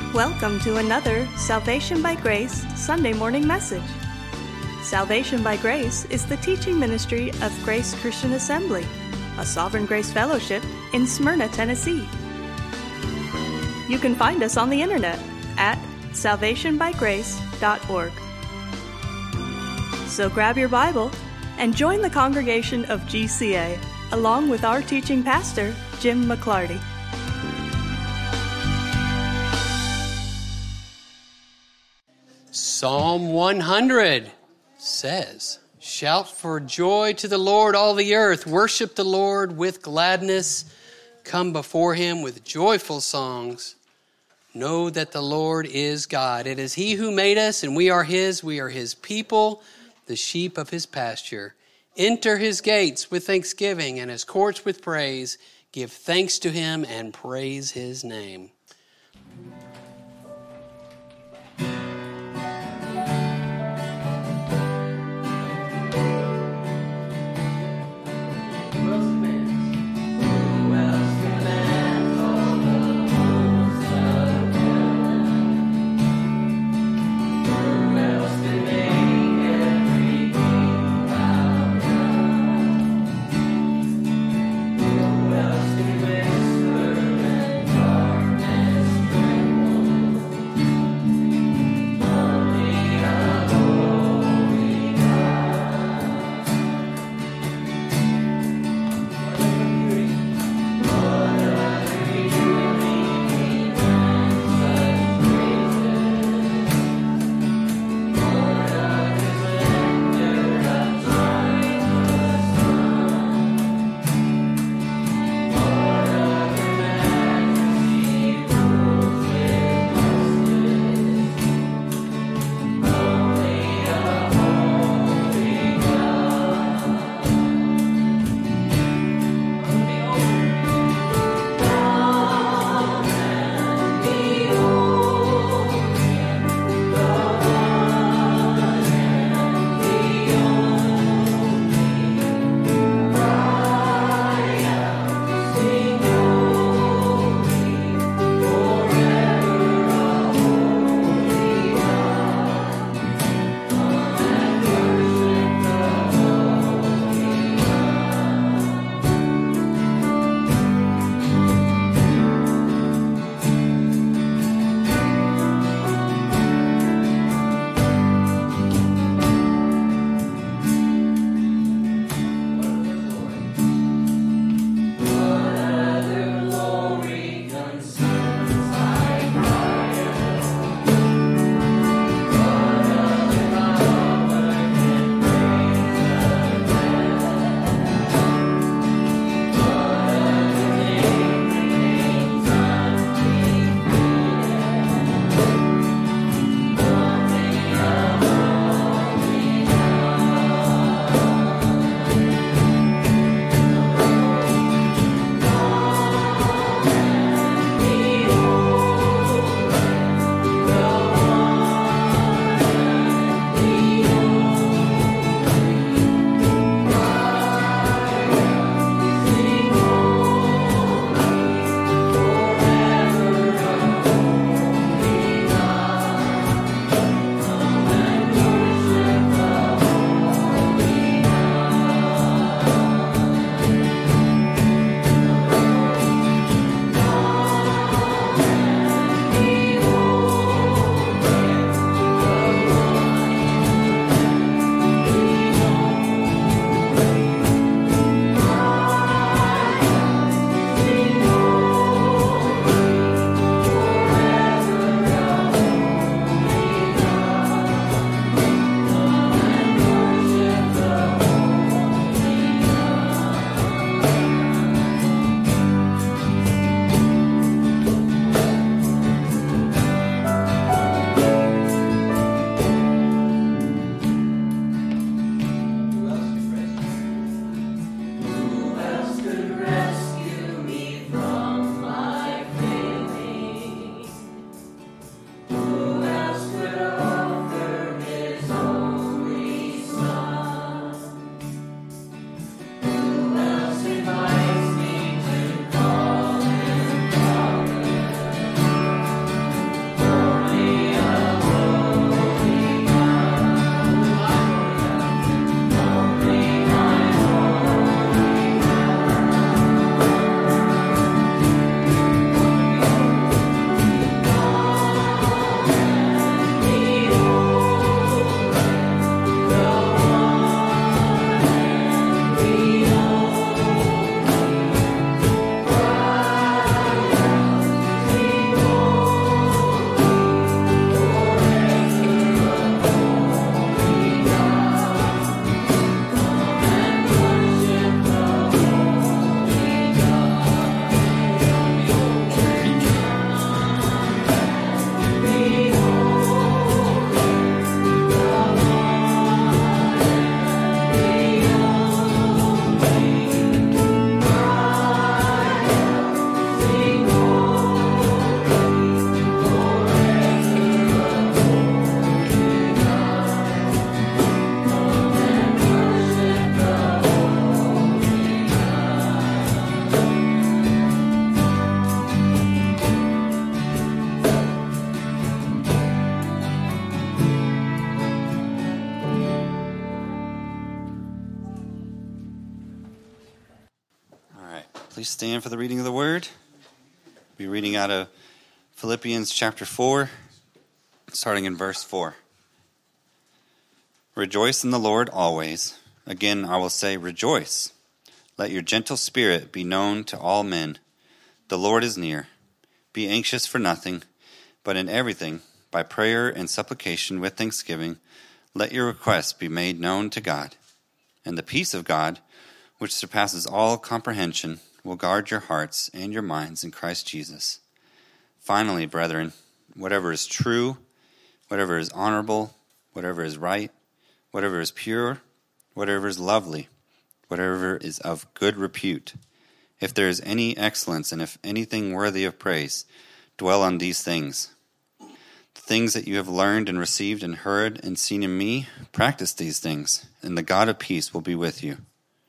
Welcome to another Salvation by Grace Sunday morning message. Salvation by Grace is the teaching ministry of Grace Christian Assembly, a Sovereign Grace Fellowship in Smyrna, Tennessee. You can find us on the internet at salvationbygrace.org. So grab your Bible and join the congregation of GCA, along with our teaching pastor, Jim McClarty. Psalm 100 says, "Shout for joy to the Lord, all the earth. Worship the Lord with gladness. Come before him with joyful songs. Know that the Lord is God. It is he who made us, and we are his. We are his people, the sheep of his pasture. Enter his gates with thanksgiving and his courts with praise. Give thanks to him and praise his name." stand for the reading of the word? We'll be reading out of Philippians chapter 4, starting in verse 4. Rejoice in the Lord always. Again, I will say, rejoice. Let your gentle spirit be known to all men. The Lord is near. Be anxious for nothing, but in everything, by prayer and supplication with thanksgiving, let your requests be made known to God. And the peace of God, which surpasses all comprehension, will guard your hearts and your minds in Christ Jesus. Finally, brethren, whatever is true, whatever is honorable, whatever is right, whatever is pure, whatever is lovely, whatever is of good repute, if there is any excellence and if anything worthy of praise, dwell on these things. The things that you have learned and received and heard and seen in me, practice these things, and the God of peace will be with you.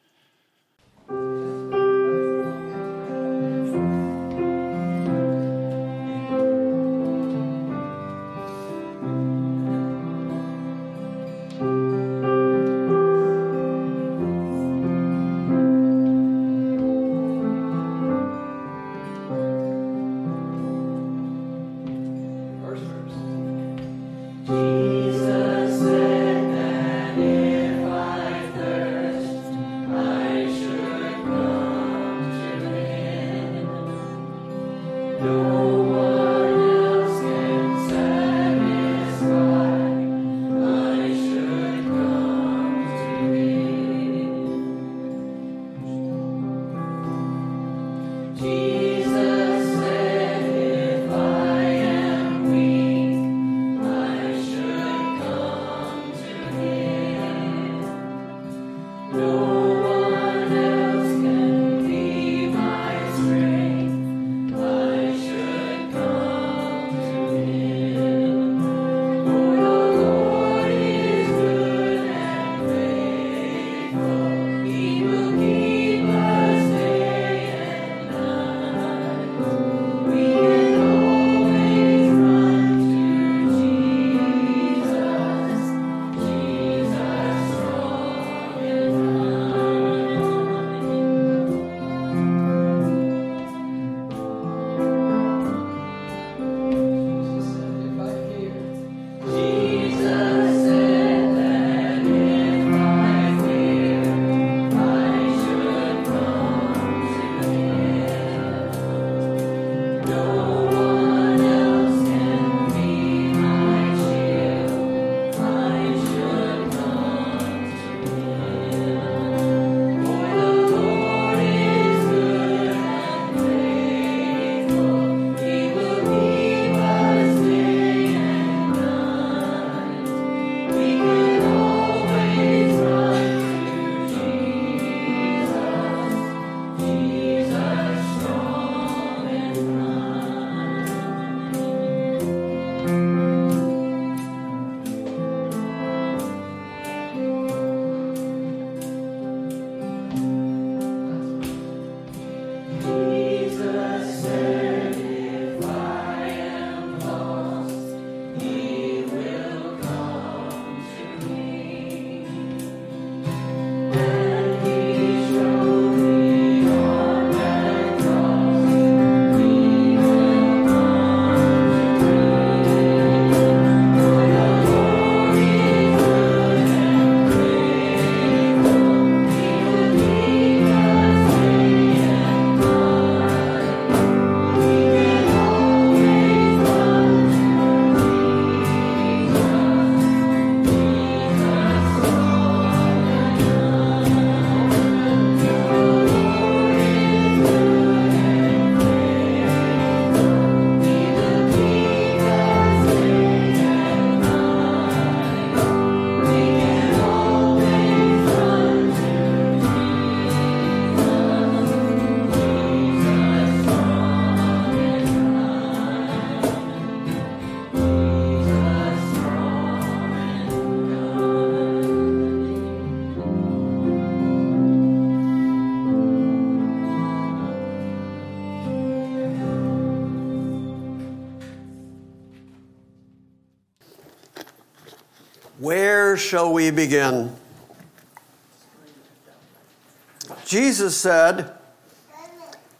Where shall we begin? Jesus said,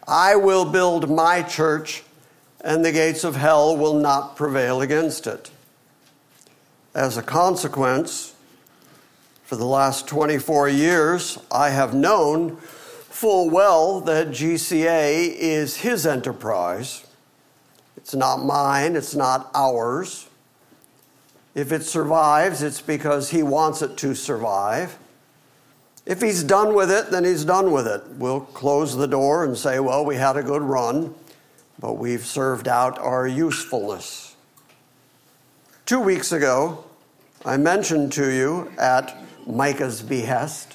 I will build my church, and the gates of hell will not prevail against it. As a consequence, for the last 24 years, I have known full well that GCA is his enterprise. It's not mine, it's not ours. If it survives, it's because he wants it to survive. If he's done with it, then he's done with it. We'll close the door and say, well, we had a good run, but we've served out our usefulness. 2 weeks ago, I mentioned to you at Micah's behest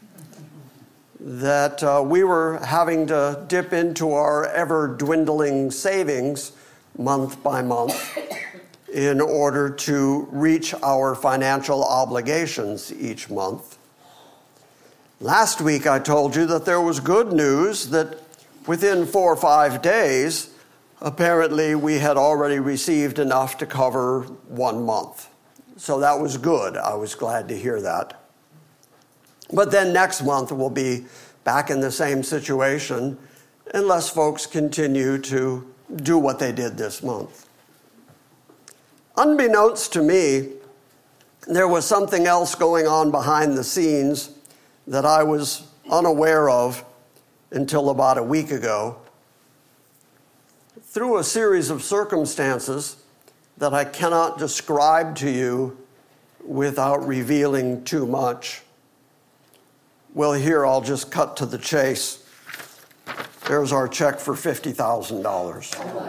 that we were having to dip into our ever-dwindling savings month by month in order to reach our financial obligations each month. Last week I told you that there was good news that within 4 or 5 days, apparently we had already received enough to cover 1 month. So that was good. I was glad to hear that. But then next month we'll be back in the same situation unless folks continue to do what they did this month. Unbeknownst to me, there was something else going on behind the scenes that I was unaware of until about a week ago. Through a series of circumstances that I cannot describe to you without revealing too much. Well, here I'll just cut to the chase. There's our check for $50,000.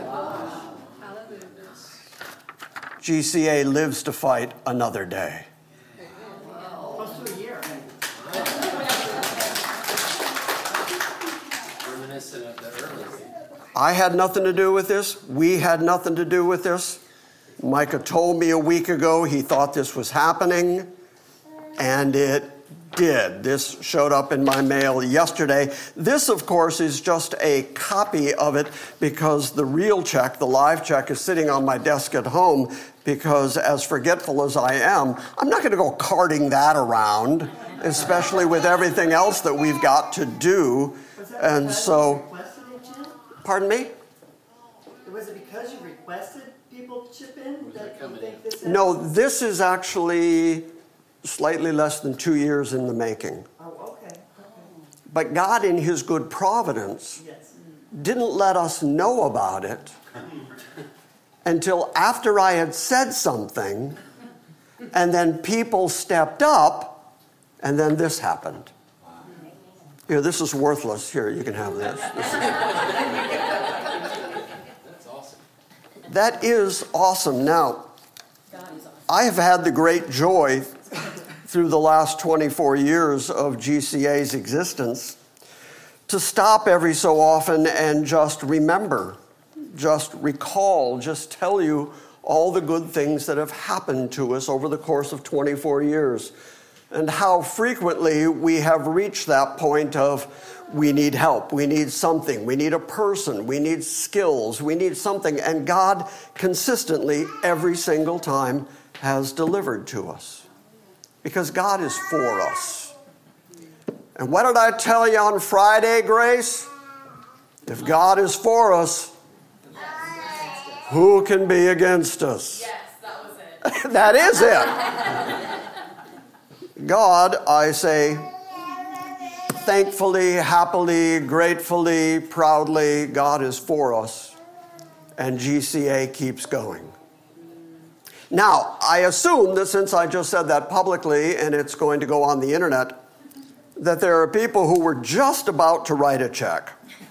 GCA lives to fight another day. I had nothing to do with this. We had nothing to do with this. Micah told me a week ago he thought this was happening, and it did. This showed up in my mail yesterday. This, of course, is just a copy of it because the real check, the live check, is sitting on my desk at home because as forgetful as I am, I'm not going to go carting that around, especially with everything else that we've got to do. And so, pardon me? Was it because you requested people to chip in that you think this is? No, this is actually slightly less than 2 years in the making. Oh, okay. But God, in his good providence, didn't let us know about it until after I had said something, and then people stepped up, and then this happened. Here, this is worthless. Here, you can have this. That's awesome. That is awesome. Now, I have had the great joy through the last 24 years of GCA's existence to stop every so often and just remember, just recall, just tell you all the good things that have happened to us over the course of 24 years and how frequently we have reached that point of we need help, we need something, we need a person, we need skills, we need something, and God consistently every single time has delivered to us because God is for us. And what did I tell you on Friday, Grace? If God is for us, who can be against us? Yes, that was it. That is it. God, I say, thankfully, happily, gratefully, proudly, God is for us, and GCA keeps going. Now, I assume that since I just said that publicly and it's going to go on the internet, that there are people who were just about to write a check.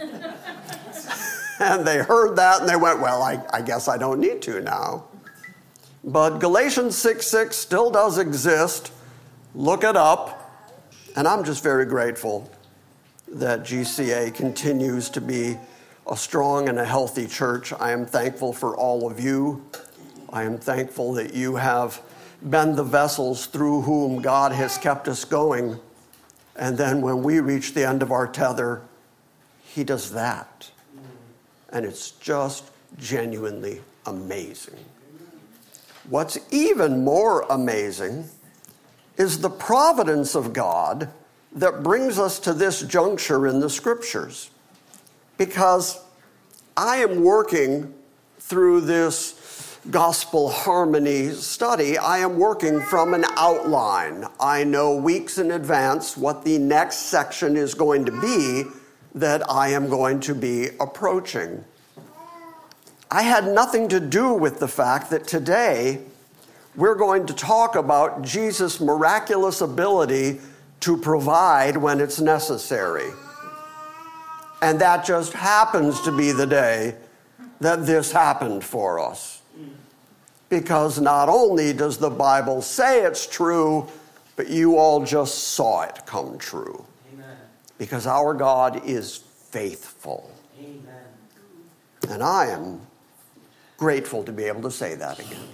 And they heard that and they went, well, I guess I don't need to now. But Galatians 6:6 still does exist. Look it up. And I'm just very grateful that GCA continues to be a strong and a healthy church. I am thankful for all of you. I am thankful that you have been the vessels through whom God has kept us going. And then when we reach the end of our tether, he does that. And it's just genuinely amazing. What's even more amazing is the providence of God that brings us to this juncture in the Scriptures. because I am working through this gospel harmony study. I am working from an outline. I know weeks in advance what the next section is going to be that I am going to be approaching. I had nothing to do with the fact that today we're going to talk about Jesus' miraculous ability to provide when it's necessary. And that just happens to be the day that this happened for us. Because not only does the Bible say it's true, but you all just saw it come true. Amen. Because our God is faithful. Amen. And I am grateful to be able to say that again.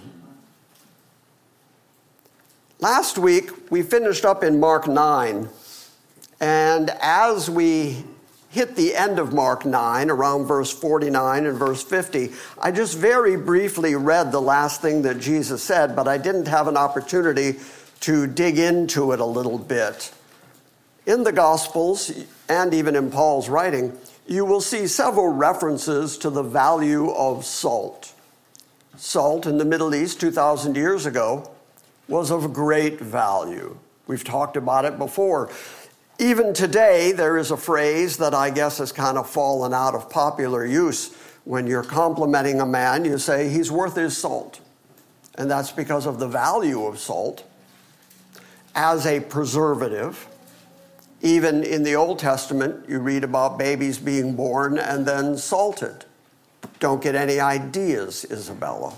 Last week, we finished up in Mark 9. And as we hit the end of Mark 9, around verse 49 and verse 50, I just very briefly read the last thing that Jesus said, but I didn't have an opportunity to dig into it a little bit. In the Gospels, and even in Paul's writing, you will see several references to the value of salt. Salt in the Middle East 2,000 years ago was of great value. We've talked about it before. Even today, there is a phrase that I guess has kind of fallen out of popular use. When you're complimenting a man, you say, he's worth his salt. And that's because of the value of salt as a preservative. Even in the Old Testament, you read about babies being born and then salted. Don't get any ideas, Isabella.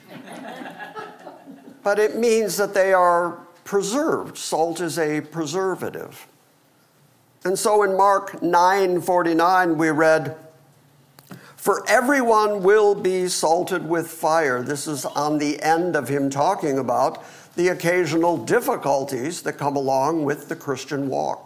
But it means that they are preserved. Salt is a preservative. And so in Mark 9:49, we read, "For everyone will be salted with fire." This is on the end of him talking about the occasional difficulties that come along with the Christian walk.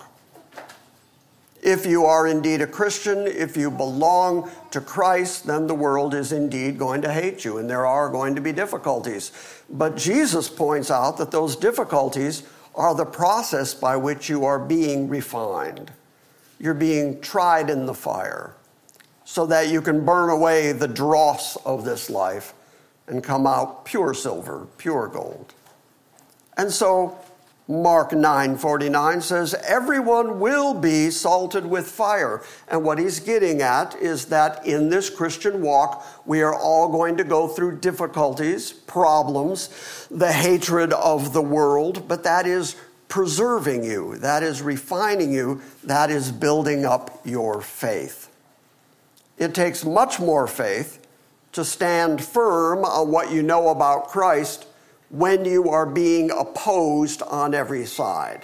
If you are indeed a Christian, if you belong to Christ, then the world is indeed going to hate you, and there are going to be difficulties. But Jesus points out that those difficulties are the process by which you are being refined. You're being tried in the fire so that you can burn away the dross of this life and come out pure silver, pure gold. And so Mark 9:49 says, everyone will be salted with fire. And what he's getting at is that in this Christian walk, we are all going to go through difficulties, problems, the hatred of the world, but that is preserving you, that is refining you, that is building up your faith. It takes much more faith to stand firm on what you know about Christ when you are being opposed on every side.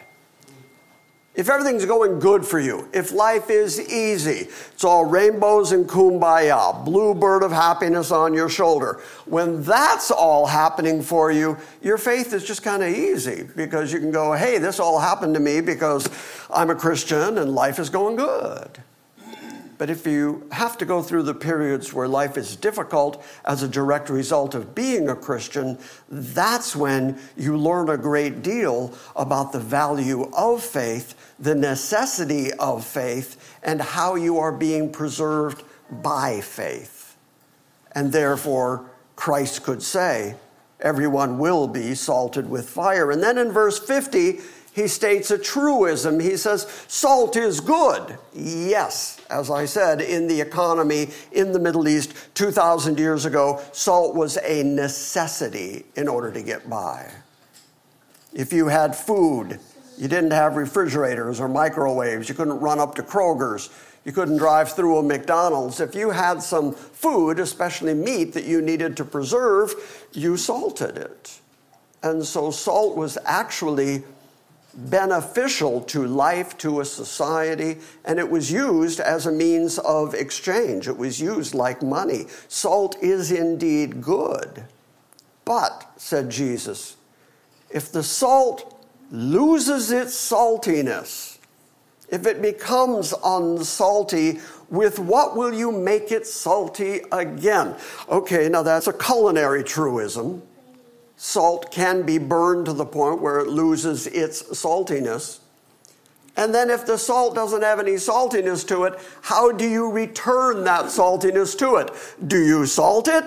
If everything's going good for you, if life is easy, it's all rainbows and kumbaya, blue bird of happiness on your shoulder, when that's all happening for you, your faith is just kind of easy because you can go, hey, this all happened to me because I'm a Christian and life is going good. But if you have to go through the periods where life is difficult as a direct result of being a Christian, that's when you learn a great deal about the value of faith, the necessity of faith, and how you are being preserved by faith. And therefore, Christ could say, everyone will be salted with fire. And then in verse 50, he states a truism. He says, salt is good. Yes, as I said, in the economy in the Middle East 2,000 years ago, salt was a necessity in order to get by. If you had food, you didn't have refrigerators or microwaves. You couldn't run up to Kroger's. You couldn't drive through a McDonald's. If you had some food, especially meat, that you needed to preserve, you salted it. And so salt was actually beneficial to life, to a society, and it was used as a means of exchange. It was used like money. Salt is indeed good. But, said Jesus, if the salt loses its saltiness, if it becomes unsalty, with what will you make it salty again? Okay, now that's a culinary truism. Salt can be burned to the point where it loses its saltiness. And then if the salt doesn't have any saltiness to it, how do you return that saltiness to it? Do you salt it?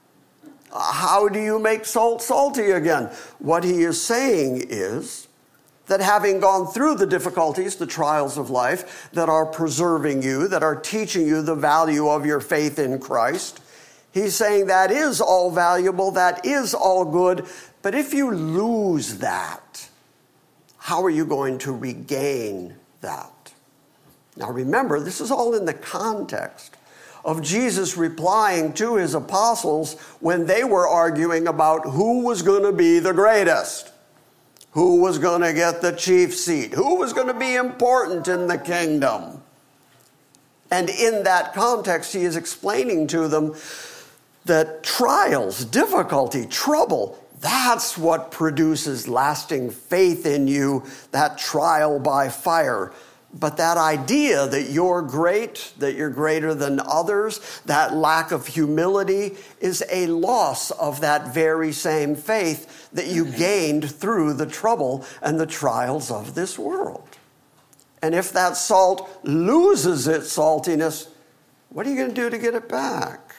How do you make salt salty again? What he is saying is that having gone through the difficulties, the trials of life that are preserving you, that are teaching you the value of your faith in Christ, he's saying that is all valuable, that is all good, but if you lose that, how are you going to regain that? Now remember, this is all in the context of Jesus replying to his apostles when they were arguing about who was going to be the greatest, who was going to get the chief seat, who was going to be important in the kingdom. And in that context, he is explaining to them that trials, difficulty, trouble, that's what produces lasting faith in you, that trial by fire. But that idea that you're great, that you're greater than others, that lack of humility is a loss of that very same faith that you gained through the trouble and the trials of this world. And if that salt loses its saltiness, what are you going to do to get it back?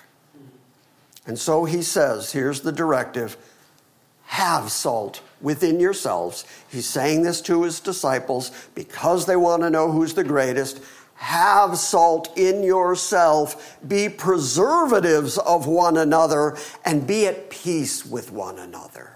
And so he says, here's the directive, have salt within yourselves. He's saying this to his disciples because they want to know who's the greatest. Have salt in yourself. Be preservatives of one another and be at peace with one another.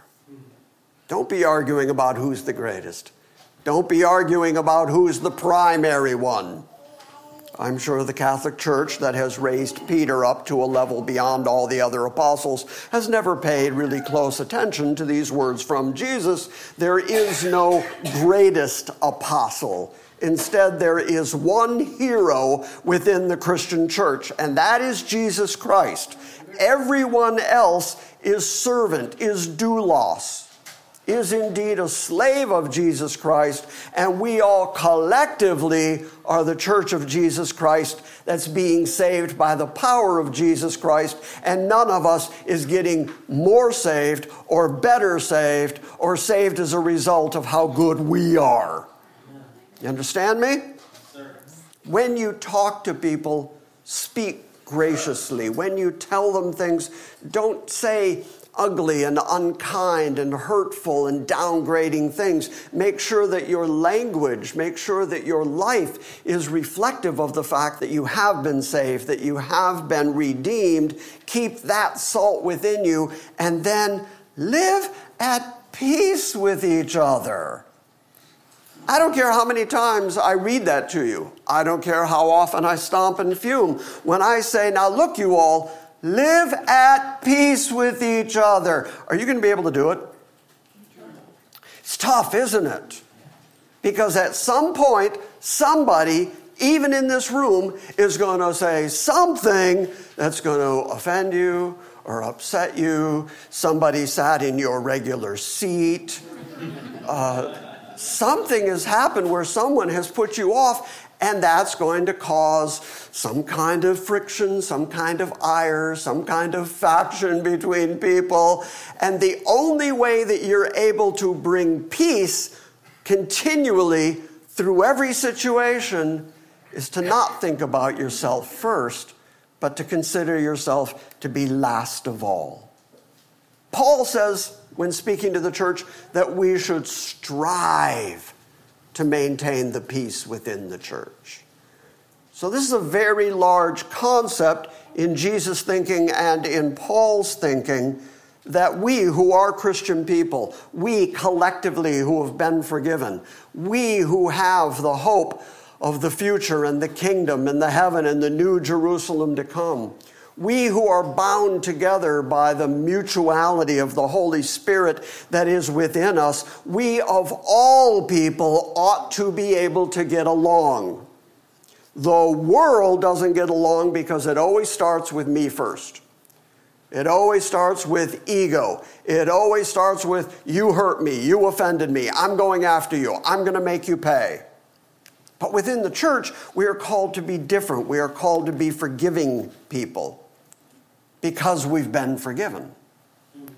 Don't be arguing about who's the greatest. Don't be arguing about who's the primary one. I'm sure the Catholic Church that has raised Peter up to a level beyond all the other apostles has never paid really close attention to these words from Jesus. There is no greatest apostle. Instead, there is one hero within the Christian church, and that is Jesus Christ. Everyone else is servant, is doulos, is indeed a slave of Jesus Christ, and we all collectively are the church of Jesus Christ that's being saved by the power of Jesus Christ, and none of us is getting more saved or better saved or saved as a result of how good we are. You understand me? When you talk to people, speak graciously. When you tell them things, don't say ugly and unkind and hurtful and downgrading things. Make sure that your language, make sure that your life is reflective of the fact that you have been saved, that you have been redeemed. Keep that salt within you and then live at peace with each other. I don't care how many times I read that to you. I don't care how often I stomp and fume. When I say, now look you all, live at peace with each other. Are you going to be able to do it? It's tough, isn't it? Because at some point, somebody, even in this room, is going to say something that's going to offend you or upset you. Somebody sat in your regular seat. Something has happened where someone has put you off, and that's going to cause some kind of friction, some kind of ire, some kind of faction between people. And the only way that you're able to bring peace continually through every situation is to not think about yourself first, but to consider yourself to be last of all. Paul says, when speaking to the church, that we should strive to maintain the peace within the church. So this is a very large concept in Jesus' thinking and in Paul's thinking, that we who are Christian people, we collectively who have been forgiven, we who have the hope of the future and the kingdom and the heaven and the new Jerusalem to come, we who are bound together by the mutuality of the Holy Spirit that is within us, we of all people ought to be able to get along. The world doesn't get along because it always starts with me first. It always starts with ego. It always starts with, you hurt me, you offended me, I'm going after you, I'm going to make you pay. But within the church, we are called to be different. We are called to be forgiving people because we've been forgiven.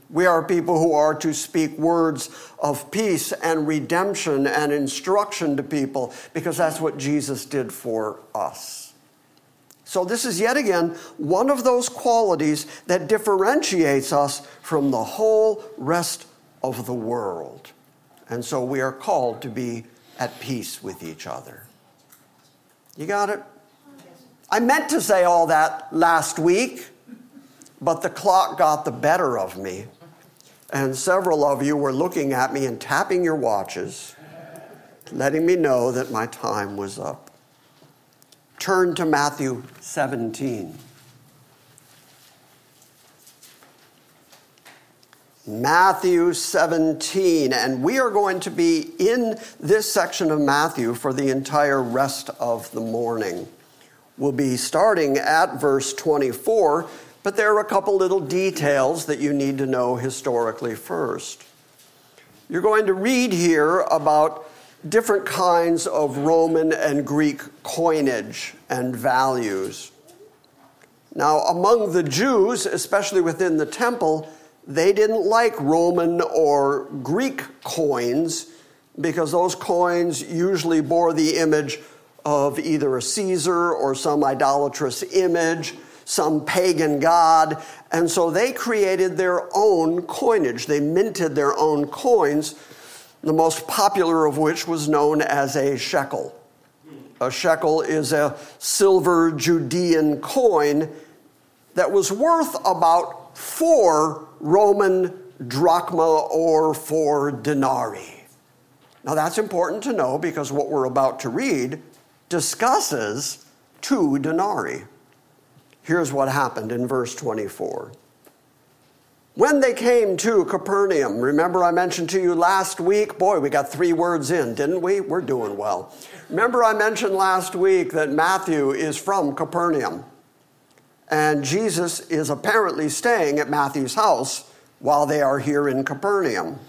We are people who are to speak words of peace and redemption and instruction to people because that's what Jesus did for us. So this is yet again one of those qualities that differentiates us from the whole rest of the world. And so we are called to be at peace with each other. You got it? I meant to say all that last week, but the clock got the better of me. And several of you were looking at me and tapping your watches, letting me know that my time was up. Turn to Matthew 17. Matthew 17, and we are going to be in this section of Matthew for the entire rest of the morning. We'll be starting at verse 24, but there are a couple little details that you need to know historically first. You're going to read here about different kinds of Roman and Greek coinage and values. Now, among the Jews, especially within the temple, they didn't like Roman or Greek coins because those coins usually bore the image of either a Caesar or some idolatrous image, some pagan god, and so they created their own coinage. They minted their own coins, the most popular of which was known as a shekel. A shekel is a silver Judean coin that was worth about 4 Roman drachma or 4 denarii. Now that's important to know because what we're about to read discusses 2 denarii. Here's what happened in verse 24. When they came to Capernaum, remember I mentioned to you last week, boy, we got 3 words in, didn't we? We're doing well. Remember I mentioned last week that Matthew is from Capernaum. And Jesus is apparently staying at Matthew's house while they are here in Capernaum.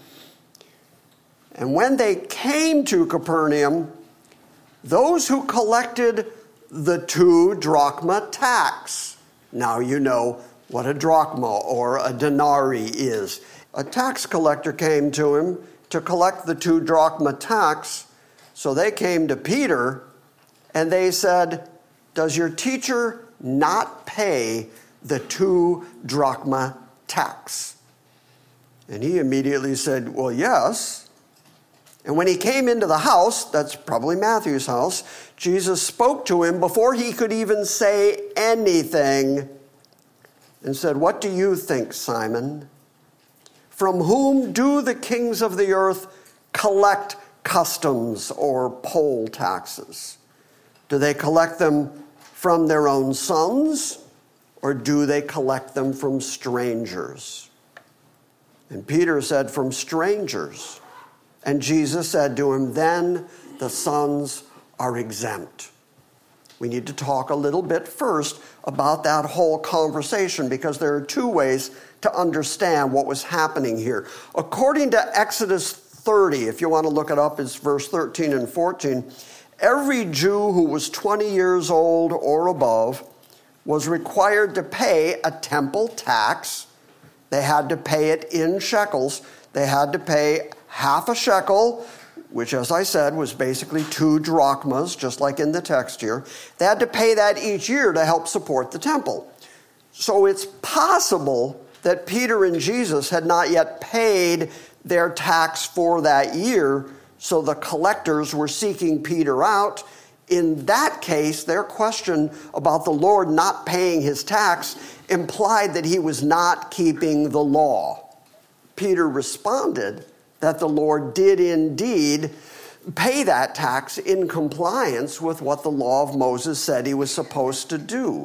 And when they came to Capernaum, those who collected the 2 drachma tax. Now you know what a drachma or a denarii is. A tax collector came to him to collect the 2 drachma tax. So they came to Peter and they said, "Does your teacher not pay the 2 drachma tax?" And he immediately said, "Well, yes." And when he came into the house, that's probably Matthew's house, Jesus spoke to him before he could even say anything and said, "What do you think, Simon? From whom do the kings of the earth collect customs or poll taxes? Do they collect them from their own sons, or do they collect them from strangers?" And Peter said, "From strangers." And Jesus said to him, "Then the sons are exempt." We need to talk a little bit first about that whole conversation because there are 2 ways to understand what was happening here. According to Exodus 30, if you want to look it up, it's verse 13 and 14, every Jew who was 20 years old or above was required to pay a temple tax. They had to pay it in shekels. They had to pay half a shekel, which, as I said, was basically 2 drachmas, just like in the text here. They had to pay that each year to help support the temple. So it's possible that Peter and Jesus had not yet paid their tax for that year, so the collectors were seeking Peter out. In that case, their question about the Lord not paying his tax implied that he was not keeping the law. Peter responded that the Lord did indeed pay that tax in compliance with what the law of Moses said he was supposed to do.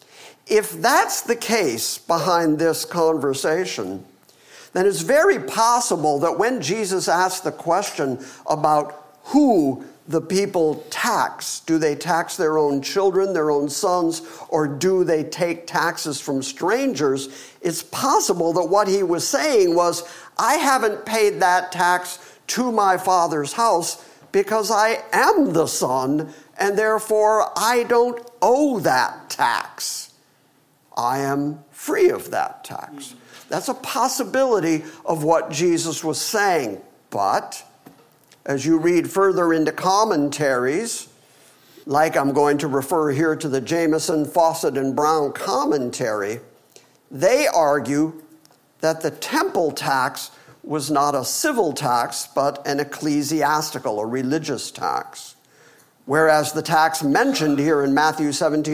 If that's the case behind this conversation, then it's very possible that when Jesus asked the question about who the people tax, do they tax their own children, their own sons, or do they take taxes from strangers, it's possible that what he was saying was, I haven't paid that tax to my Father's house because I am the Son, and therefore I don't owe that tax. I am free of that tax. That's a possibility of what Jesus was saying. But as you read further into commentaries, like I'm going to refer here to the Jameson, Fawcett, and Brown commentary, they argue that the temple tax was not a civil tax, but an ecclesiastical, a religious tax. Whereas the tax mentioned here in Matthew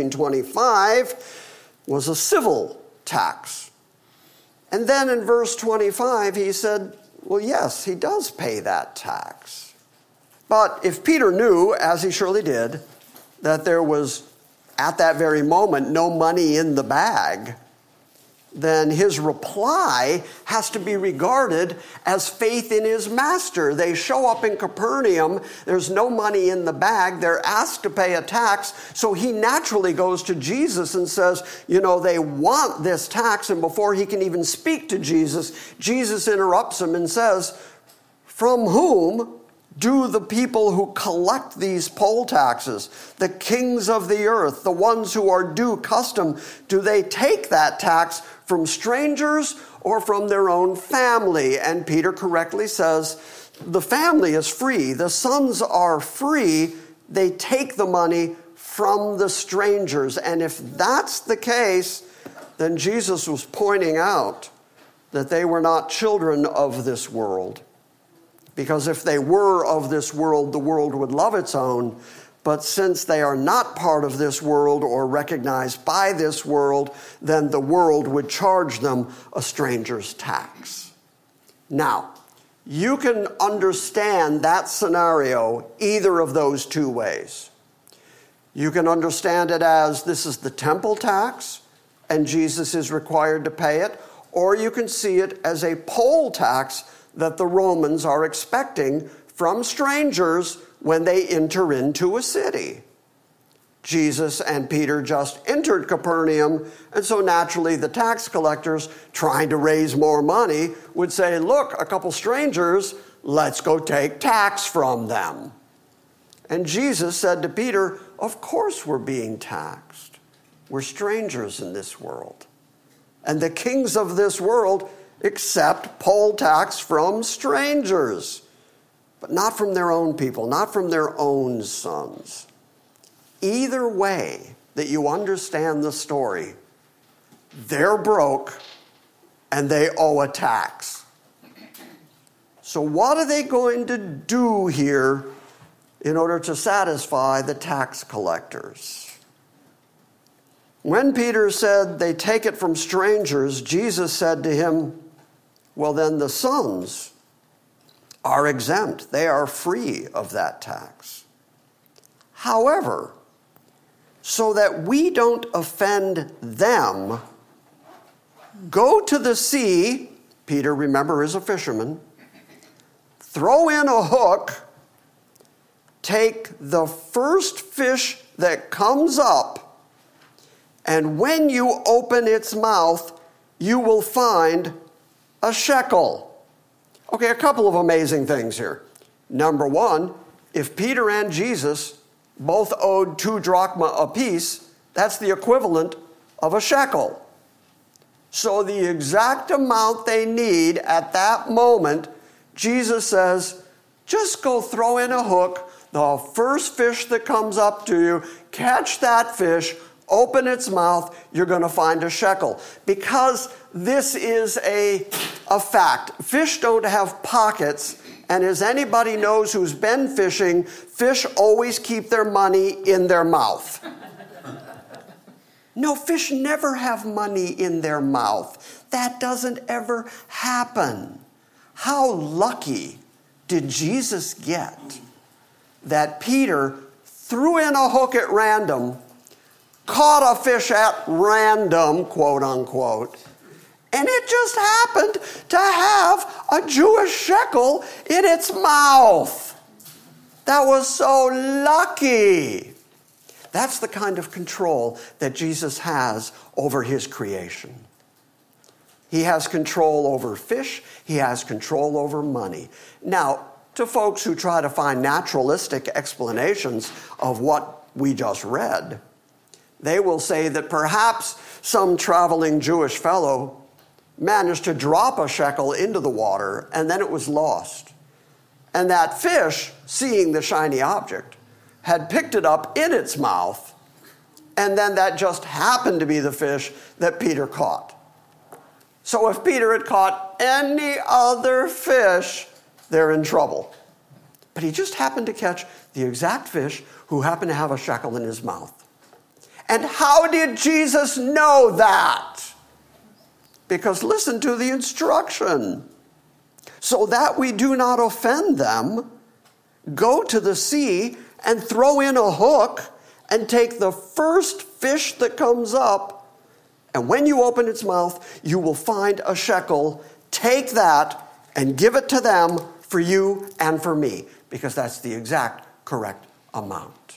17:25 was a civil tax. And then in verse 25, he said, well, yes, he does pay that tax. But if Peter knew, as he surely did, that there was, at that very moment, no money in the bag, then his reply has to be regarded as faith in his master. They show up in Capernaum. There's no money in the bag. They're asked to pay a tax. So he naturally goes to Jesus and says, they want this tax. And before he can even speak to Jesus, Jesus interrupts him and says, from whom do the people who collect these poll taxes, the kings of the earth, the ones who are due custom, do they take that tax from strangers or from their own family? And Peter correctly says, the family is free. The sons are free. They take the money from the strangers. And if that's the case, then Jesus was pointing out that they were not children of this world. Because if they were of this world, the world would love its own. But since they are not part of this world or recognized by this world, then the world would charge them a stranger's tax. Now, you can understand that scenario either of those two ways. You can understand it as this is the temple tax and Jesus is required to pay it, or you can see it as a poll tax that the Romans are expecting from strangers when they enter into a city. Jesus and Peter just entered Capernaum, and so naturally the tax collectors, trying to raise more money, would say, look, a couple strangers, let's go take tax from them. And Jesus said to Peter, of course we're being taxed. We're strangers in this world. And the kings of this world accept poll tax from strangers, but not from their own people, not from their own sons. Either way that you understand the story, they're broke and they owe a tax. So what are they going to do here in order to satisfy the tax collectors? When Peter said they take it from strangers, Jesus said to him, well, then the sons are exempt. They are free of that tax. However, so that we don't offend them, go to the sea, Peter, remember, is a fisherman, throw in a hook, take the first fish that comes up, and when you open its mouth, you will find a shekel. Okay, a couple of amazing things here. Number one, if Peter and Jesus both owed 2 drachma apiece, that's the equivalent of a shekel. So the exact amount they need at that moment, Jesus says, just go throw in a hook, the first fish that comes up to you, catch that fish, open its mouth, you're going to find a shekel. Because this is a fact. Fish don't have pockets, and as anybody knows who's been fishing, fish always keep their money in their mouth. No, fish never have money in their mouth. That doesn't ever happen. How lucky did Jesus get that Peter threw in a hook at random, caught a fish at random, quote unquote, and it just happened to have a Jewish shekel in its mouth. That was so lucky. That's the kind of control that Jesus has over his creation. He has control over fish. He has control over money. Now, to folks who try to find naturalistic explanations of what we just read, They will say that perhaps some traveling Jewish fellow managed to drop a shekel into the water and then it was lost. And that fish, seeing the shiny object, had picked it up in its mouth, and then that just happened to be the fish that Peter caught. So if Peter had caught any other fish, they're in trouble. But he just happened to catch the exact fish who happened to have a shekel in his mouth. And how did Jesus know that? Because listen to the instruction. So that we do not offend them, go to the sea and throw in a hook and take the first fish that comes up. And when you open its mouth, you will find a shekel. Take that and give it to them for you and for me, because that's the exact correct amount.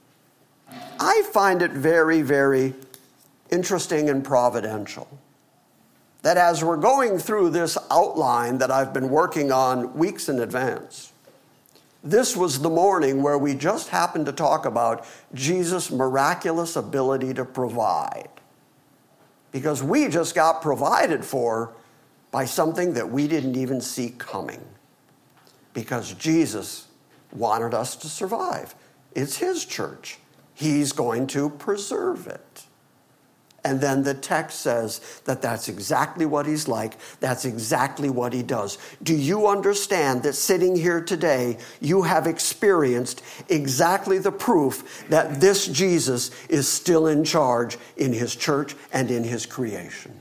I find it very, very interesting and providential that as we're going through this outline that I've been working on weeks in advance, this was the morning where we just happened to talk about Jesus' miraculous ability to provide. Because we just got provided for by something that we didn't even see coming. Because Jesus wanted us to survive. It's his church. He's going to preserve it. And then the text says that that's exactly what he's like. That's exactly what he does. Do you understand that sitting here today, you have experienced exactly the proof that this Jesus is still in charge in his church and in his creation?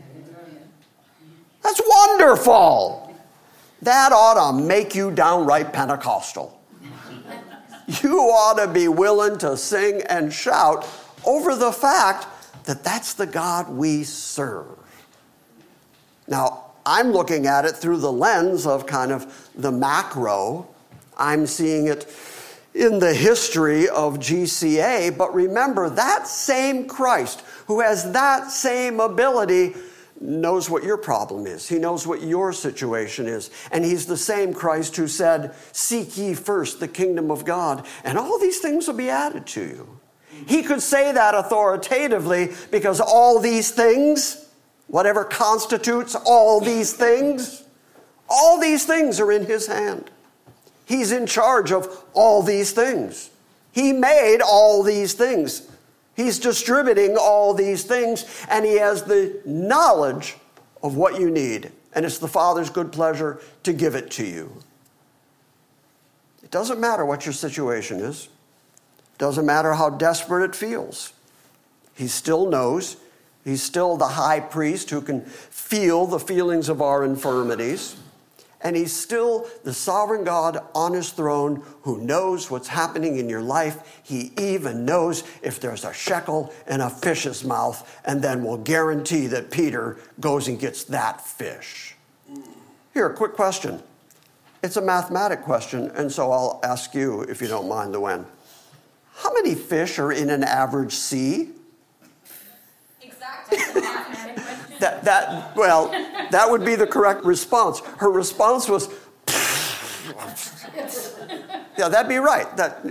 That's wonderful. That ought to make you downright Pentecostal. You ought to be willing to sing and shout over the fact that that's the God we serve. Now, I'm looking at it through the lens of kind of the macro. I'm seeing it in the history of GCA, but remember, that same Christ who has that same ability knows what your problem is. He knows what your situation is. And he's the same Christ who said, "Seek ye first the kingdom of God, and all these things will be added to you." He could say that authoritatively because all these things, whatever constitutes all these things are in his hand. He's in charge of all these things. He made all these things. He's distributing all these things, and he has the knowledge of what you need. And it's the Father's good pleasure to give it to you. It doesn't matter what your situation is. Doesn't matter how desperate it feels. He still knows. He's still the high priest who can feel the feelings of our infirmities. And he's still the sovereign God on his throne who knows what's happening in your life. He even knows if there's a shekel in a fish's mouth, and then will guarantee that Peter goes and gets that fish. Here, a quick question. It's a mathematic question, and so I'll ask you, if you don't mind, Luann. How many fish are in an average sea? Exactly. That would be the correct response. Her response was, yeah, that'd be right.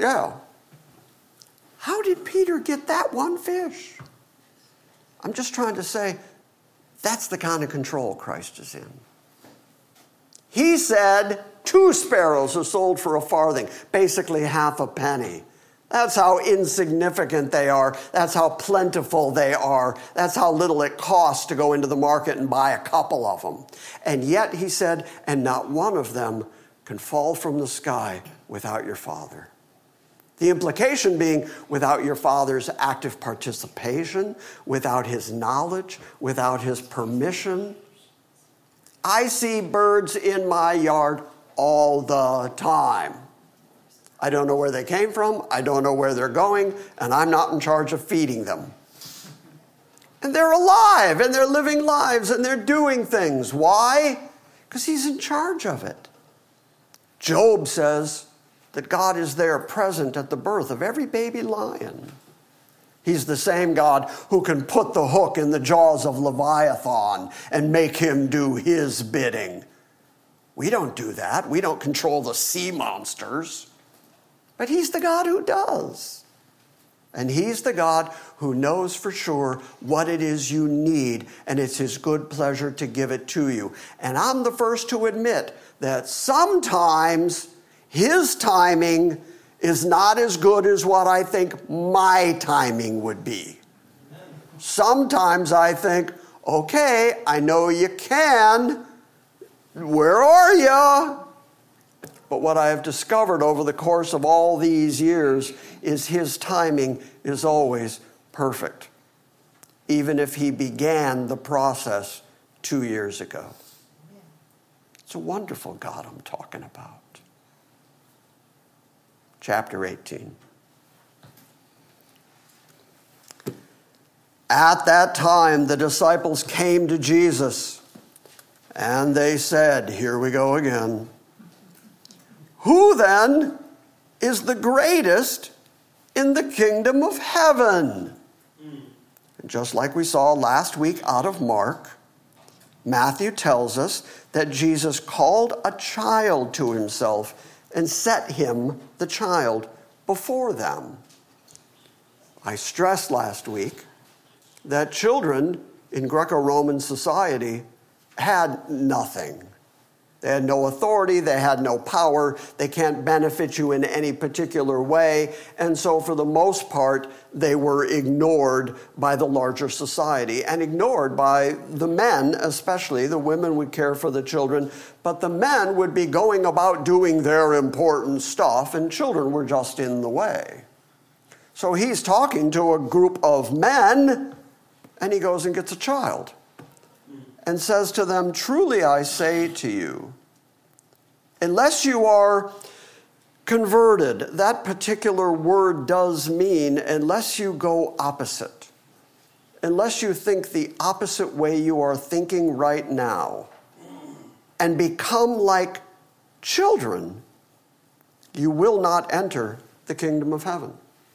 How did Peter get that one fish? I'm just trying to say, that's the kind of control Christ is in. He said 2 sparrows are sold for a farthing, basically half a penny. That's how insignificant they are. That's how plentiful they are. That's how little it costs to go into the market and buy a couple of them. And yet, he said, and not one of them can fall from the sky without your Father. The implication being without your Father's active participation, without his knowledge, without his permission. I see birds in my yard all the time. I don't know where they came from, I don't know where they're going, and I'm not in charge of feeding them. And they're alive, and they're living lives, and they're doing things. Why? Because he's in charge of it. Job says that God is there present at the birth of every baby lion. He's the same God who can put the hook in the jaws of Leviathan and make him do his bidding. We don't do that. We don't control the sea monsters. But he's the God who does. And he's the God who knows for sure what it is you need, and it's his good pleasure to give it to you. And I'm the first to admit that sometimes his timing is not as good as what I think my timing would be. Sometimes I think, okay, I know you can. Where are you? But what I have discovered over the course of all these years is his timing is always perfect, even if he began the process 2 years ago. It's a wonderful God I'm talking about. Chapter 18. At that time, the disciples came to Jesus, and they said, here we go again, who then is the greatest in the kingdom of heaven? And just like we saw last week out of Mark, Matthew tells us that Jesus called a child to himself and set him, the child, before them. I stressed last week that children in Greco-Roman society had nothing. They had no authority, they had no power, they can't benefit you in any particular way, and so for the most part, they were ignored by the larger society and ignored by the men especially. The women would care for the children, but the men would be going about doing their important stuff, and children were just in the way. So he's talking to a group of men, and he goes and gets a child and says to them, truly I say to you, unless you are converted, that particular word does mean unless you go opposite, unless you think the opposite way you are thinking right now and become like children, you will not enter the kingdom of heaven.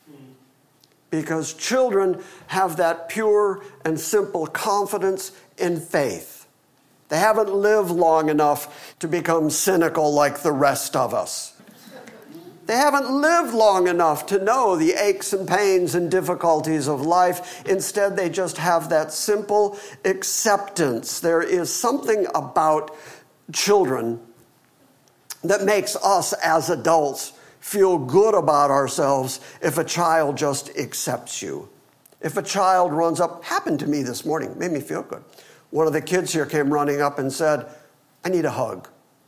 Because children have that pure and simple confidence in faith. They haven't lived long enough to become cynical like the rest of us. They haven't lived long enough to know the aches and pains and difficulties of life. Instead, they just have that simple acceptance. There is something about children that makes us as adults feel good about ourselves if a child just accepts you. If a child runs up, happened to me this morning, made me feel good. One of the kids here came running up and said, I need a hug.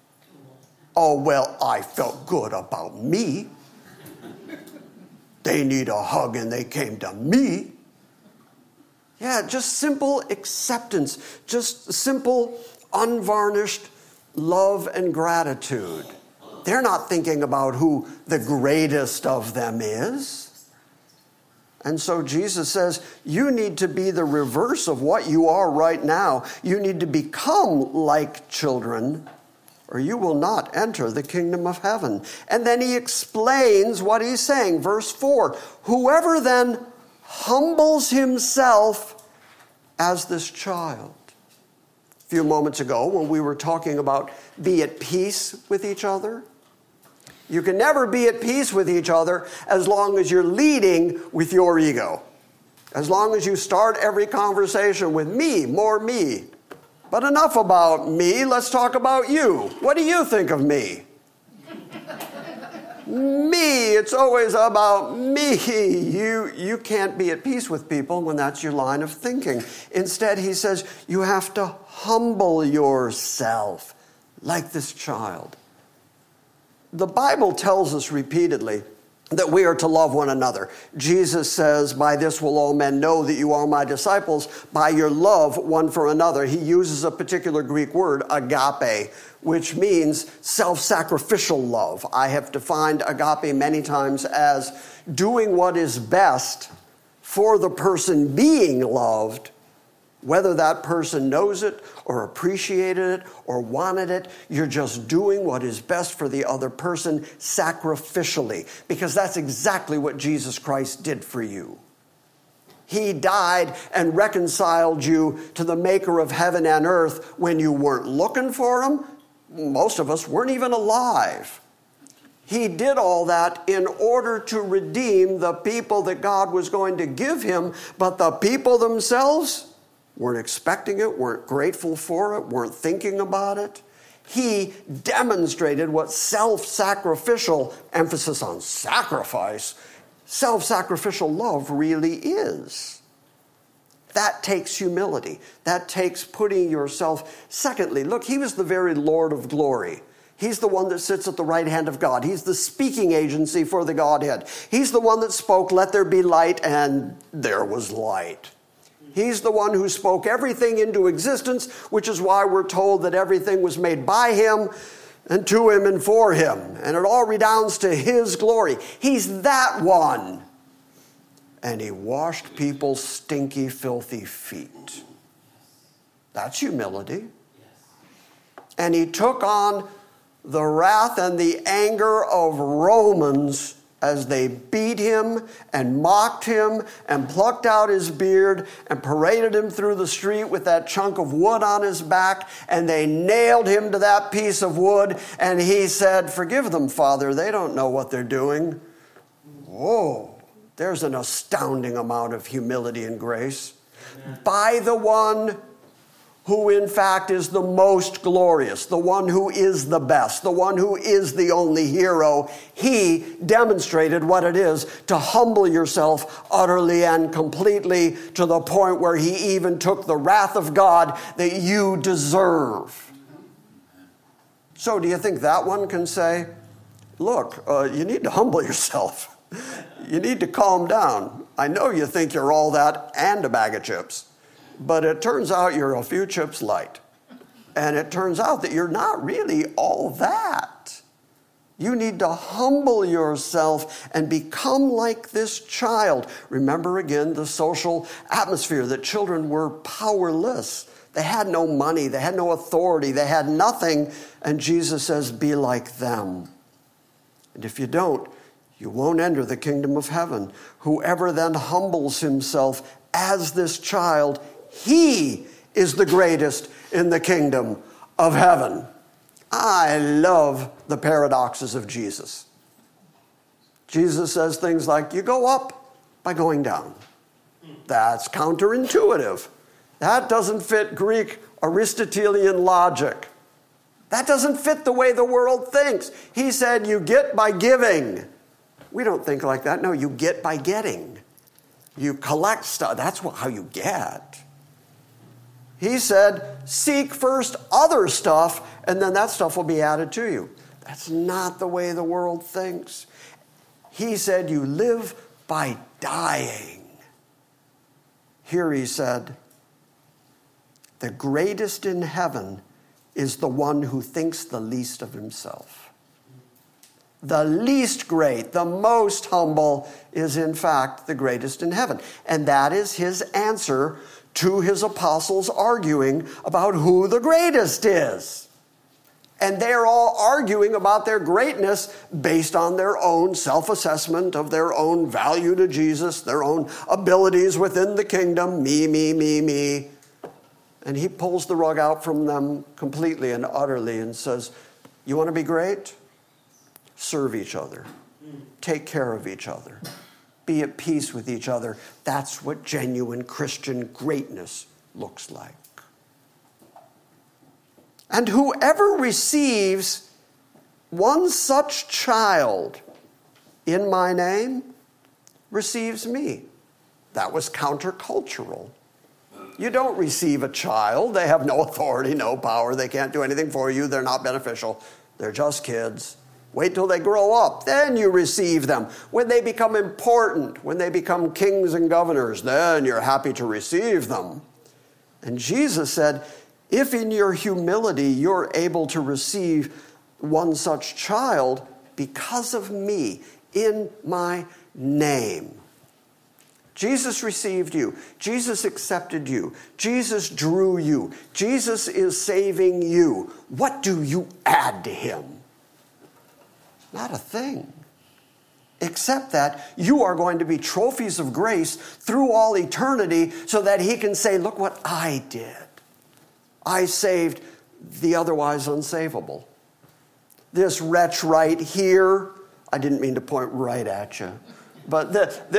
Oh, well, I felt good about me. They need a hug and they came to me. Yeah, just simple acceptance, just simple, unvarnished love and gratitude. They're not thinking about who the greatest of them is. And so Jesus says, you need to be the reverse of what you are right now. You need to become like children, or you will not enter the kingdom of heaven. And then he explains what he's saying. Verse 4, whoever then humbles himself as this child. A few moments ago, when we were talking about be at peace with each other, you can never be at peace with each other as long as you're leading with your ego. As long as you start every conversation with me, more me. But enough about me, let's talk about you. What do you think of me? Me, it's always about me. You can't be at peace with people when that's your line of thinking. Instead, he says, you have to humble yourself like this child. The Bible tells us repeatedly that we are to love one another. Jesus says, by this will all men know that you are my disciples, by your love one for another. He uses a particular Greek word, agape, which means self-sacrificial love. I have defined agape many times as doing what is best for the person being loved, whether that person knows it or appreciated it or wanted it. You're just doing what is best for the other person sacrificially, because that's exactly what Jesus Christ did for you. He died and reconciled you to the maker of heaven and earth when you weren't looking for him. Most of us weren't even alive. He did all that in order to redeem the people that God was going to give him, but the people themselves weren't expecting it, weren't grateful for it, weren't thinking about it. He demonstrated what self-sacrificial, emphasis on sacrifice, self-sacrificial love really is. That takes humility. That takes putting yourself. Secondly, look, he was the very Lord of glory. He's the one that sits at the right hand of God. He's the speaking agency for the Godhead. He's the one that spoke, "Let there be light," and there was light. He's the one who spoke everything into existence, which is why we're told that everything was made by him and to him and for him. And it all redounds to his glory. He's that one. And he washed people's stinky, filthy feet. That's humility. And he took on the wrath and the anger of Romans as they beat him and mocked him and plucked out his beard and paraded him through the street with that chunk of wood on his back, and they nailed him to that piece of wood, and he said, "Forgive them, Father, they don't know what they're doing." Whoa, there's an astounding amount of humility and grace. Amen. By the one who in fact is the most glorious, the one who is the best, the one who is the only hero. He demonstrated what it is to humble yourself utterly and completely to the point where he even took the wrath of God that you deserve. So do you think that one can say, look, you need to humble yourself. You need to calm down. I know you think you're all that and a bag of chips. But it turns out you're a few chips light. And it turns out that you're not really all that. You need to humble yourself and become like this child. Remember again the social atmosphere that children were powerless. They had no money. They had no authority. They had nothing. And Jesus says, be like them. And if you don't, you won't enter the kingdom of heaven. Whoever then humbles himself as this child, he is the greatest in the kingdom of heaven. I love the paradoxes of Jesus. Jesus says things like, you go up by going down. That's counterintuitive. That doesn't fit Greek Aristotelian logic. That doesn't fit the way the world thinks. He said, you get by giving. We don't think like that. No, you get by getting. You collect stuff. That's how you get. He said, seek first other stuff, and then that stuff will be added to you. That's not the way the world thinks. He said, you live by dying. Here he said, the greatest in heaven is the one who thinks the least of himself. The least great, the most humble, is in fact the greatest in heaven. And that is his answer to his apostles arguing about who the greatest is. And they're all arguing about their greatness based on their own self-assessment of their own value to Jesus, their own abilities within the kingdom, me. And he pulls the rug out from them completely and utterly and says, you want to be great? Serve each other. Take care of each other. Be at peace with each other. That's what genuine Christian greatness looks like. And whoever receives one such child in my name receives me. That was countercultural. You don't receive a child. They have no authority, no power. They can't do anything for you. They're not beneficial. They're just kids. Wait till they grow up. Then you receive them. When they become important, when they become kings and governors, then you're happy to receive them. And Jesus said, if in your humility you're able to receive one such child because of me, in my name. Jesus received you. Jesus accepted you. Jesus drew you. Jesus is saving you. What do you add to him? Not a thing. Except that you are going to be trophies of grace through all eternity so that he can say, look what I did. I saved the otherwise unsavable. This wretch right here I didn't mean to point right at you. But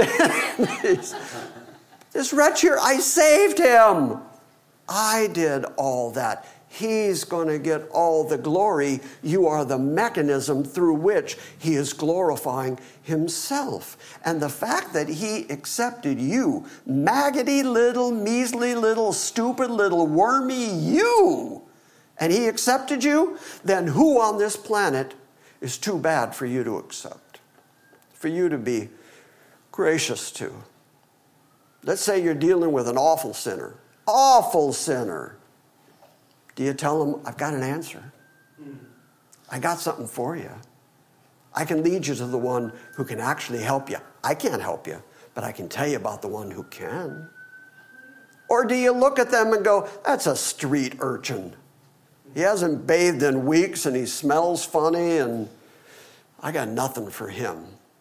this wretch here, I saved him. I did all that. He's going to get all the glory. You are the mechanism through which he is glorifying himself. And the fact that he accepted you, maggoty little, measly little, stupid little, wormy you, and he accepted you, then who on this planet is too bad for you to accept, for you to be gracious to? Let's say you're dealing with an awful sinner. Awful sinner. Do you tell him, I've got an answer? I got something for you. I can lead you to the one who can actually help you. I can't help you, but I can tell you about the one who can. Or do you look at them and go, that's a street urchin. He hasn't bathed in weeks and he smells funny and I got nothing for him.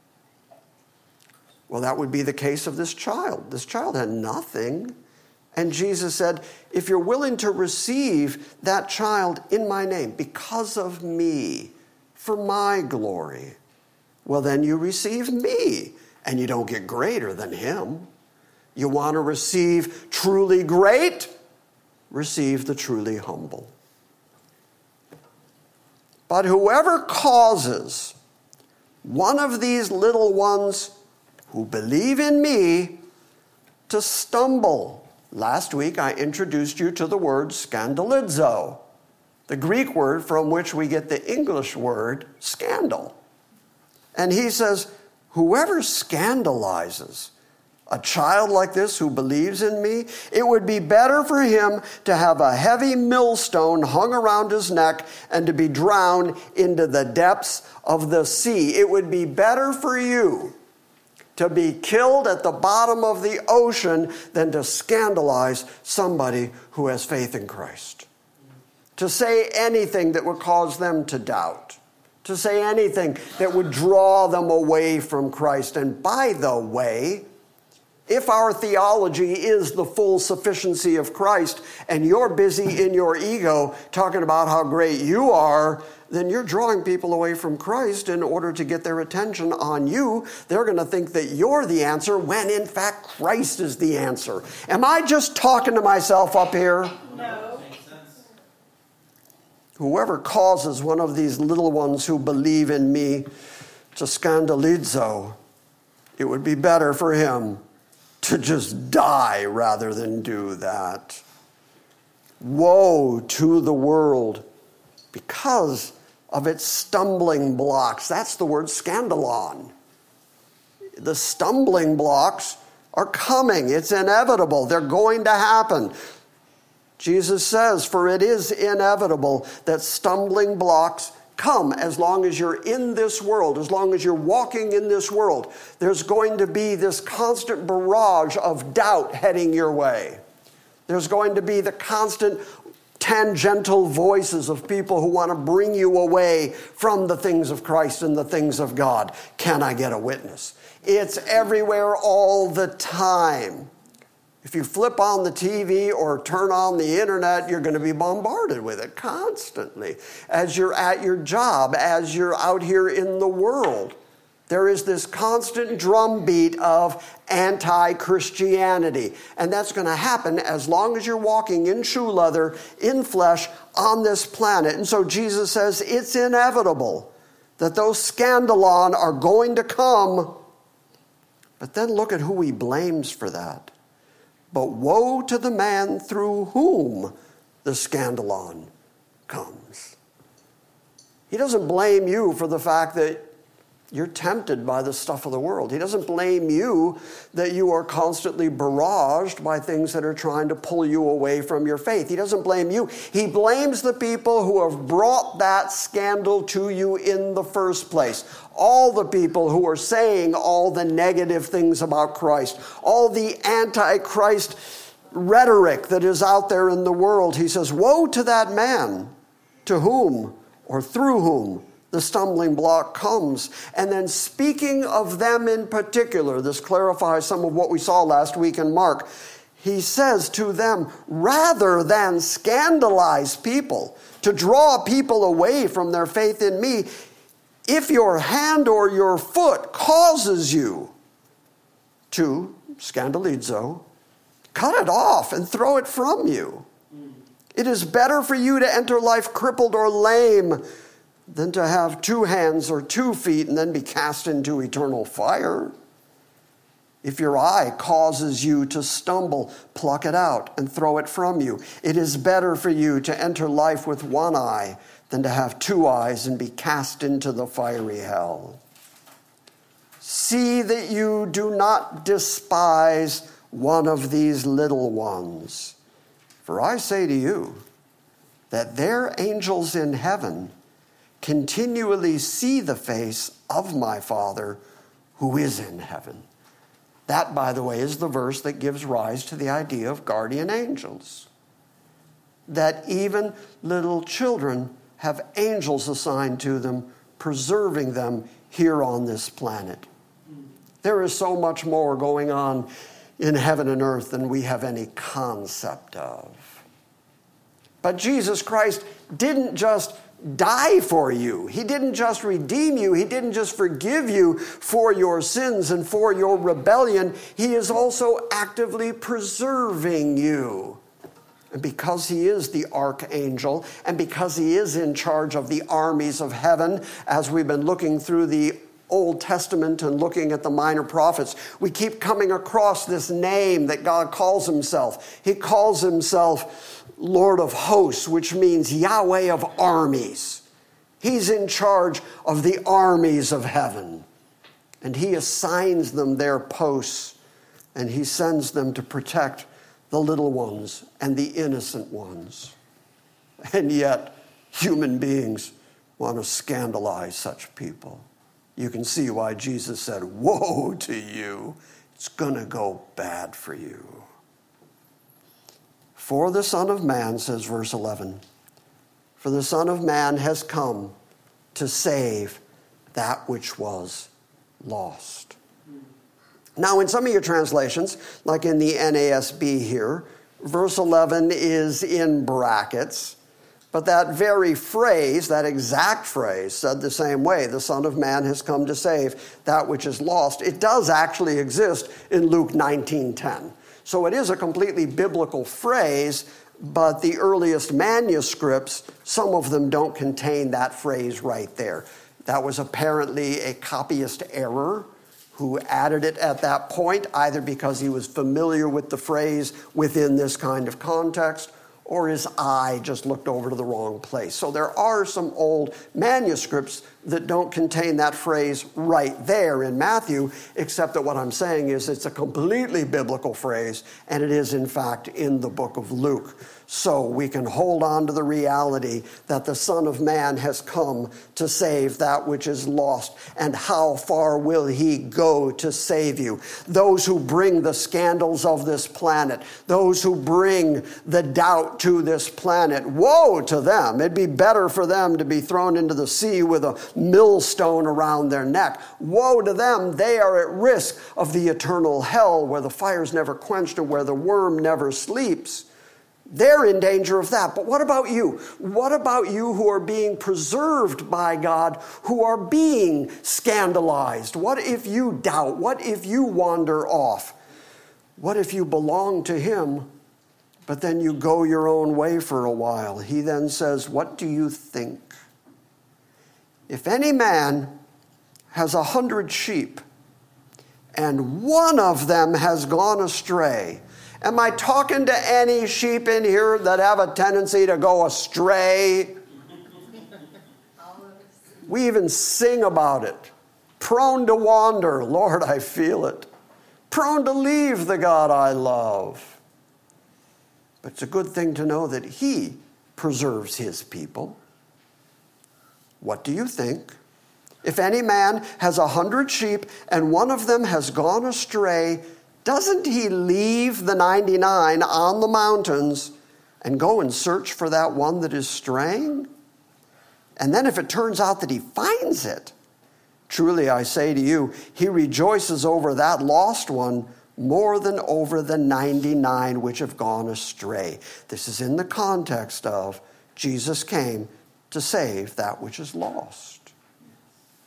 Well, that would be the case of this child. This child had nothing. And Jesus said, if you're willing to receive that child in my name, because of me, for my glory, well, then you receive me, and you don't get greater than him. You want to receive truly great? Receive the truly humble. But whoever causes one of these little ones who believe in me to stumble. Last week, I introduced you to the word scandalizo, the Greek word from which we get the English word scandal. And he says, whoever scandalizes a child like this who believes in me, it would be better for him to have a heavy millstone hung around his neck and to be drowned into the depths of the sea. It would be better for you to be killed at the bottom of the ocean than to scandalize somebody who has faith in Christ. To say anything that would cause them to doubt. To say anything that would draw them away from Christ. And by the way, if our theology is the full sufficiency of Christ and you're busy in your ego talking about how great you are, then you're drawing people away from Christ in order to get their attention on you. They're going to think that you're the answer when in fact Christ is the answer. Am I just talking to myself up here? No. Whoever causes one of these little ones who believe in me to scandalizo, it would be better for him to just die rather than do that. Woe to the world because of its stumbling blocks. That's the word scandalon. The stumbling blocks are coming. It's inevitable. They're going to happen. Jesus says, for it is inevitable that stumbling blocks come as long as you're in this world, as long as you're walking in this world. There's going to be this constant barrage of doubt heading your way. There's going to be the constant tangential voices of people who want to bring you away from the things of Christ and the things of God. Can I get a witness? It's everywhere all the time. If you flip on the TV or turn on the internet, you're going to be bombarded with it constantly. As you're at your job, as you're out here in the world, there is this constant drumbeat of anti-Christianity. And that's going to happen as long as you're walking in shoe leather, in flesh, on this planet. And so Jesus says it's inevitable that those scandalon are going to come. But then look at who he blames for that. But woe to the man through whom the scandalon comes. He doesn't blame you for the fact that you're tempted by the stuff of the world. He doesn't blame you that you are constantly barraged by things that are trying to pull you away from your faith. He doesn't blame you. He blames the people who have brought that scandal to you in the first place. All the people who are saying all the negative things about Christ, all the anti-Christ rhetoric that is out there in the world. He says, woe to that man to whom or through whom the stumbling block comes. And then speaking of them in particular, this clarifies some of what we saw last week in Mark. He says to them, rather than scandalize people, to draw people away from their faith in me, If your hand or your foot causes you to scandalizo, cut it off and throw it from you. It is better for you to enter life crippled or lame than to have 2 hands or 2 feet and then be cast into eternal fire. If your eye causes you to stumble, pluck it out and throw it from you. It is better for you to enter life with 1 eye than to have 2 eyes and be cast into the fiery hell. See that you do not despise one of these little ones. For I say to you that their angels in heaven continually see the face of my Father who is in heaven. That, by the way, is the verse that gives rise to the idea of guardian angels. That even little children have angels assigned to them, preserving them here on this planet. There is so much more going on in heaven and earth than we have any concept of. But Jesus Christ didn't just die for you. He didn't just redeem you. He didn't just forgive you for your sins and for your rebellion. He is also actively preserving you. And because he is the archangel, and because he is in charge of the armies of heaven, as we've been looking through the Old Testament and looking at the minor prophets, we keep coming across this name that God calls himself. He calls himself Lord of hosts, which means Yahweh of armies. He's in charge of the armies of heaven. And he assigns them their posts, and he sends them to protect the little ones and the innocent ones. And yet, human beings want to scandalize such people. You can see why Jesus said, woe to you. It's going to go bad for you. For the Son of Man, says verse 11, for the Son of Man has come to save that which was lost. Now, in some of your translations, like in the NASB here, verse 11 is in brackets. But that very phrase, that exact phrase, said the same way, the Son of Man has come to save that which is lost. It does actually exist in Luke 19:10. So it is a completely biblical phrase, but the earliest manuscripts, some of them don't contain that phrase right there. That was apparently a copyist error who added it at that point, either because he was familiar with the phrase within this kind of context, or his eye just looked over to the wrong place. So there are some old manuscripts that don't contain that phrase right there in Matthew, except that what I'm saying is it's a completely biblical phrase, and it is, in fact, in the book of Luke. So we can hold on to the reality that the Son of Man has come to save that which is lost. And how far will he go to save you? Those who bring the scandals of this planet, those who bring the doubt to this planet, woe to them. It'd be better for them to be thrown into the sea with a millstone around their neck. Woe to them. They are at risk of the eternal hell where the fire's never quenched and where the worm never sleeps. They're in danger of that. But what about you? What about you who are being preserved by God, who are being scandalized? What if you doubt? What if you wander off? What if you belong to him, but then you go your own way for a while? He then says, what do you think? If any man has 100 sheep, and one of them has gone astray, am I talking to any sheep in here that have a tendency to go astray? We even sing about it. Prone to wander. Lord, I feel it. Prone to leave the God I love. But it's a good thing to know that he preserves his people. What do you think? If any man has 100 sheep and one of them has gone astray, doesn't he leave the 99 on the mountains and go and search for that one that is straying? And then if it turns out that he finds it, truly I say to you, he rejoices over that lost one more than over the 99 which have gone astray. This is in the context of Jesus came to save that which is lost.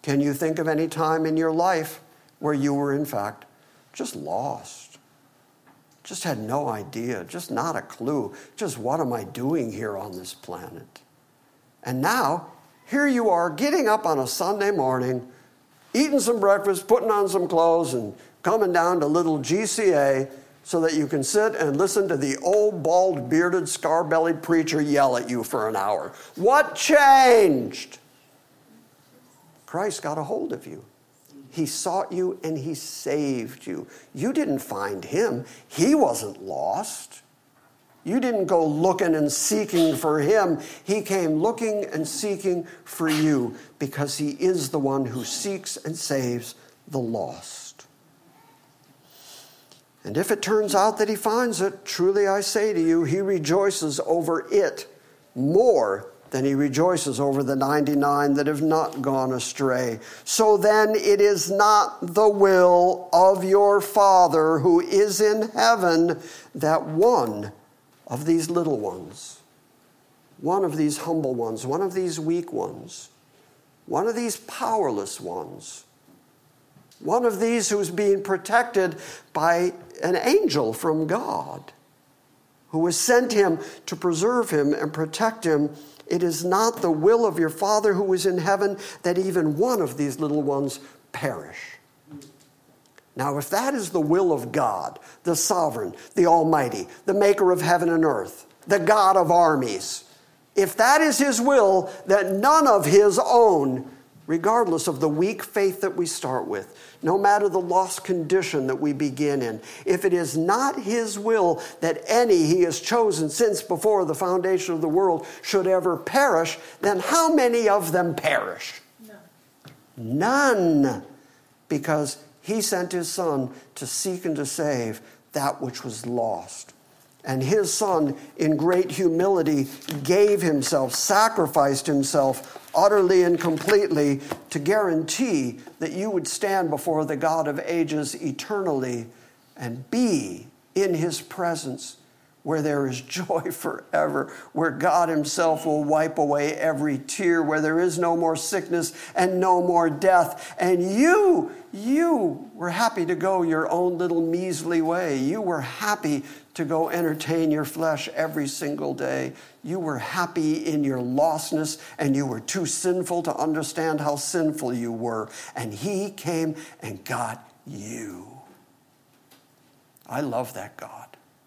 Can you think of any time in your life where you were, in fact, just lost? Just had no idea, just not a clue. Just what am I doing here on this planet? And now, here you are getting up on a Sunday morning, eating some breakfast, putting on some clothes, and coming down to little GCA so that you can sit and listen to the old, bald, bearded, scar-bellied preacher yell at you for an hour. What changed? Christ got a hold of you. He sought you and he saved you. You didn't find him. He wasn't lost. You didn't go looking and seeking for him. He came looking and seeking for you because he is the one who seeks and saves the lost. And if it turns out that he finds it, truly I say to you, he rejoices over it more than he rejoices over the 99 that have not gone astray. So then it is not the will of your Father who is in heaven that one of these little ones, one of these humble ones, one of these weak ones, one of these powerless ones, one of these who's being protected by an angel from God, who has sent him to preserve him and protect him. It is not the will of your Father who is in heaven that even one of these little ones perish. Now, if that is the will of God, the sovereign, the almighty, the maker of heaven and earth, the God of armies, if that is his will, that none of his own, regardless of the weak faith that we start with, no matter the lost condition that we begin in, if it is not his will that any he has chosen since before the foundation of the world should ever perish, then how many of them perish? None. Because he sent his Son to seek and to save that which was lost. And his Son, in great humility, gave himself, sacrificed himself utterly and completely to guarantee that you would stand before the God of ages eternally and be in his presence, where there is joy forever, where God himself will wipe away every tear, where there is no more sickness and no more death. And you were happy to go your own little measly way. You were happy to go entertain your flesh every single day. You were happy in your lostness, and you were too sinful to understand how sinful you were. And he came and got you. I love that God.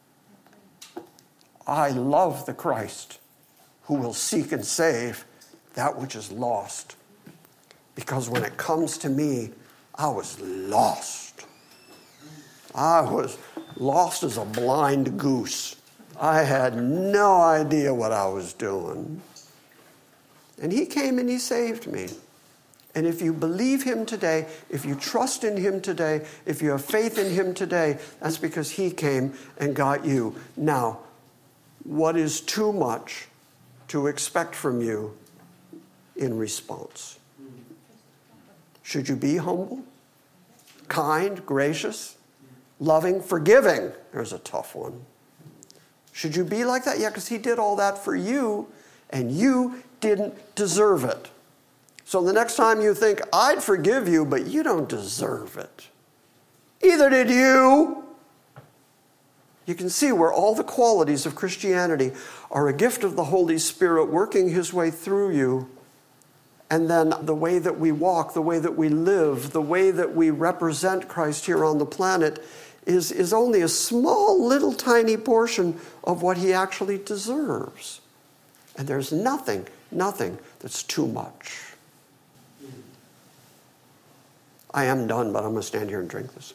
I love the Christ who will seek and save that which is lost. Because when it comes to me, I was lost. I was lost as a blind goose. I had no idea what I was doing. And he came and he saved me. And if you believe him today, if you trust in him today, if you have faith in him today, that's because he came and got you. Now, what is too much to expect from you in response? Should you be humble, kind, gracious, loving, forgiving? There's a tough one. Should you be like that? Yeah, because he did all that for you, and you didn't deserve it. So the next time you think, I'd forgive you, but you don't deserve it. Either did you. You can see where all the qualities of Christianity are a gift of the Holy Spirit working his way through you. And then the way that we walk, the way that we live, the way that we represent Christ here on the planet is only a small, little, tiny portion of what he actually deserves. And there's nothing that's too much. I am done, but I'm going to stand here and drink this.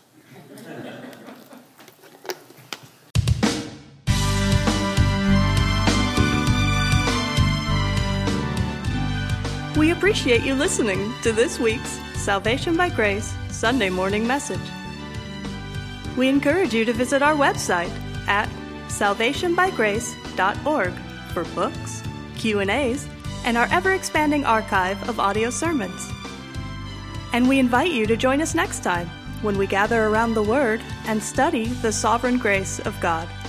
We appreciate you listening to this week's Salvation by Grace Sunday morning message. We encourage you to visit our website at salvationbygrace.org for books, Q&As, and our ever-expanding archive of audio sermons. And we invite you to join us next time when we gather around the Word and study the sovereign grace of God.